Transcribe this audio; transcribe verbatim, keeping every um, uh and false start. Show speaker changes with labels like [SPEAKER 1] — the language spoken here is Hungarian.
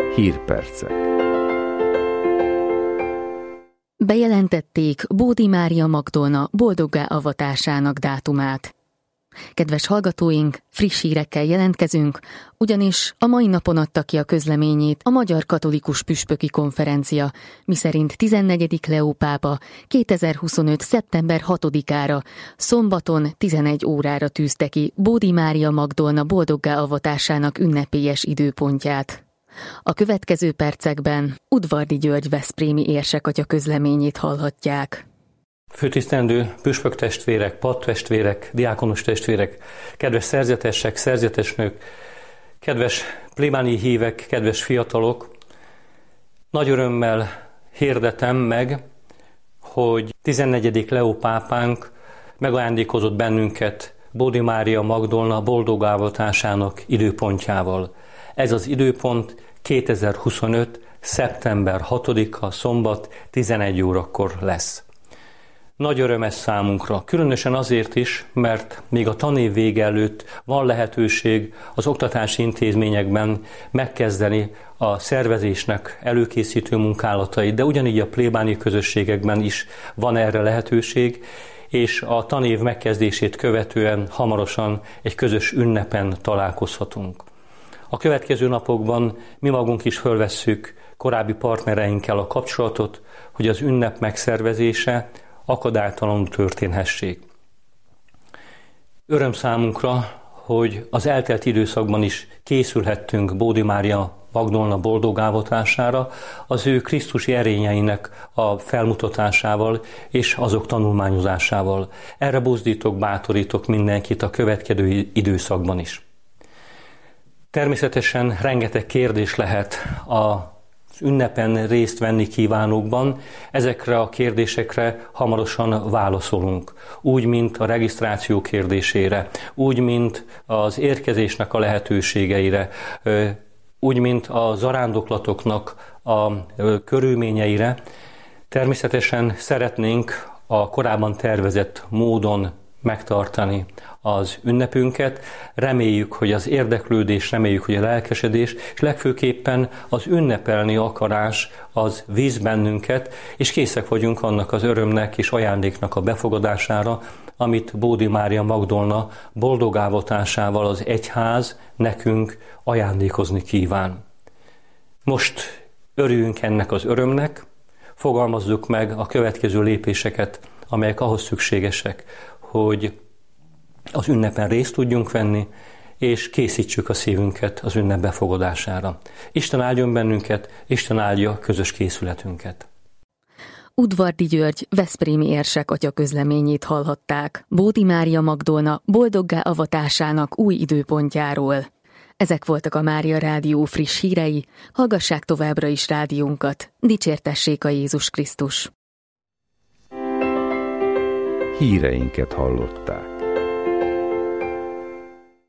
[SPEAKER 1] Hírpercek.
[SPEAKER 2] Bejelentették Bódi Mária Magdolna boldoggá avatásának dátumát. Kedves hallgatóink, friss hírekkel jelentkezünk, ugyanis a mai napon adta ki a közleményét a Magyar Katolikus Püspöki Konferencia, miszerint tizennegyedik Leó pápa kétezer-huszonöt. szeptember hatodikára, szombaton tizenegy órára tűzte ki Bódi Mária Magdolna boldoggá avatásának ünnepélyes időpontját. A következő percekben Udvardi György veszprémi érsekatya közleményét hallhatják.
[SPEAKER 3] Főtisztelendő püspök testvérek, padtestvérek, diákonos testvérek, kedves szerzetesek, szerzetesnők, kedves plébániai hívek, kedves fiatalok, nagy örömmel hirdetem meg, hogy tizennegyedik Leó pápánk megajándékozott bennünket Bódi Mária Magdolna boldoggá avatásának időpontjával. Ez az időpont kétezer-huszonöt. szeptember hatodika, szombat, tizenegy órakor lesz. Nagy öröm ez számunkra, különösen azért is, mert még a tanév vége előtt van lehetőség az oktatási intézményekben megkezdeni a szervezésnek előkészítő munkálatait, de ugyanígy a plébániai közösségekben is van erre lehetőség, és a tanév megkezdését követően hamarosan egy közös ünnepen találkozhatunk. A következő napokban mi magunk is fölvesszük korábbi partnereinkkel a kapcsolatot, hogy az ünnep megszervezése akadálytalanul történhessék. Öröm számunkra, hogy az eltelt időszakban is készülhettünk Bódi Mária Magdolna boldoggá avatására, az ő krisztusi erényeinek a felmutatásával és azok tanulmányozásával. Erre buzdítok, bátorítok mindenkit a következő időszakban is. Természetesen rengeteg kérdés lehet a ünnepen részt venni kívánókban, ezekre a kérdésekre hamarosan válaszolunk. Úgy, mint a regisztráció kérdésére, úgy, mint az érkezésnek a lehetőségeire, úgy, mint a zarándoklatoknak a körülményeire. Természetesen szeretnénk a korábban tervezett módon megtartani az ünnepünket. Reméljük, hogy az érdeklődés, reméljük, hogy a lelkesedés, és legfőképpen az ünnepelni akarás az víz bennünket, és készek vagyunk annak az örömnek és ajándéknak a befogadására, amit Bódi Mária Magdolna boldoggá avatásával az egyház nekünk ajándékozni kíván. Most örüljünk ennek az örömnek, fogalmazzuk meg a következő lépéseket, amelyek ahhoz szükségesek, hogy az ünnepen részt tudjunk venni, és készítsük a szívünket az ünnep befogadására. Isten áldjon bennünket, Isten áldja közös készületünket.
[SPEAKER 2] Udvardi György veszprémi érsekatya közleményét hallhatták Bódi Mária Magdolna boldoggá avatásának új időpontjáról. Ezek voltak a Mária Rádió friss hírei, hallgassák továbbra is rádiónkat. Dicsértessék a Jézus Krisztus!
[SPEAKER 1] Híreinket hallották.